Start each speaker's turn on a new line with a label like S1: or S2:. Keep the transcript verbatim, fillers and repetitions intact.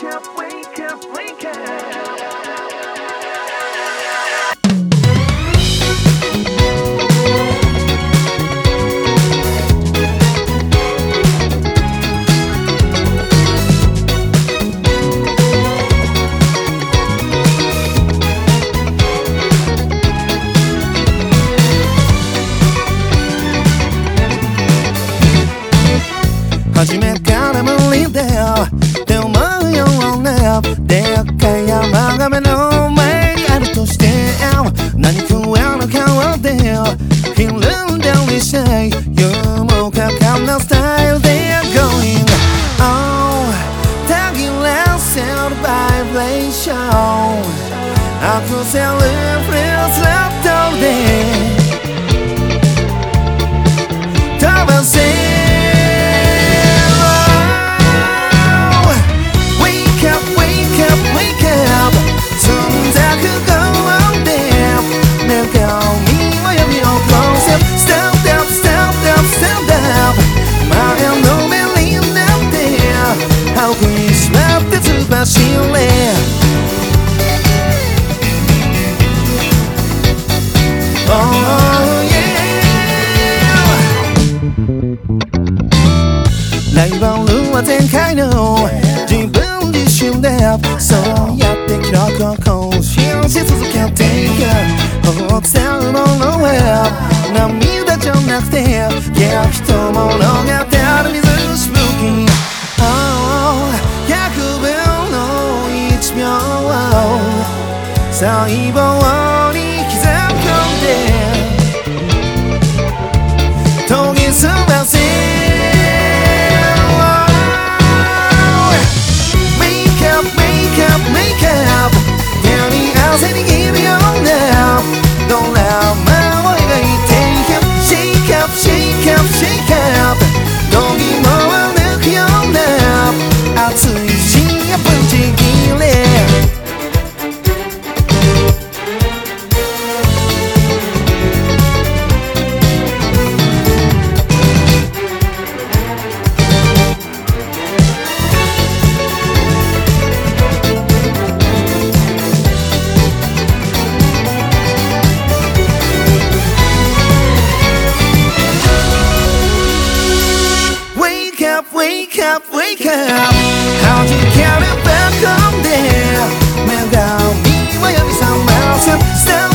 S1: wake up, wake up, wake up.
S2: 初めから無理だよって思うようなでっかい山が目の前にあるとして何食える顔でひるんだりしない勇猛果敢なスタイルで Going on たぎらせるバイブレーションアクセルフリースラットで飛ばせ走れライバルは全開の自分自身でそうやって記録を更新し続けていく放ってるものは涙じゃなくて激と物語る水しぶき細胞に刻み込んで研ぎ澄ませ Wake up, wake up, wake up 手に汗握るようなドラマを描いていく Shake up, shake up, shake up 度肝を抜くような熱い深夜ぶち切れWake up, wake up 弾けるバックで目が見は呼び覚ます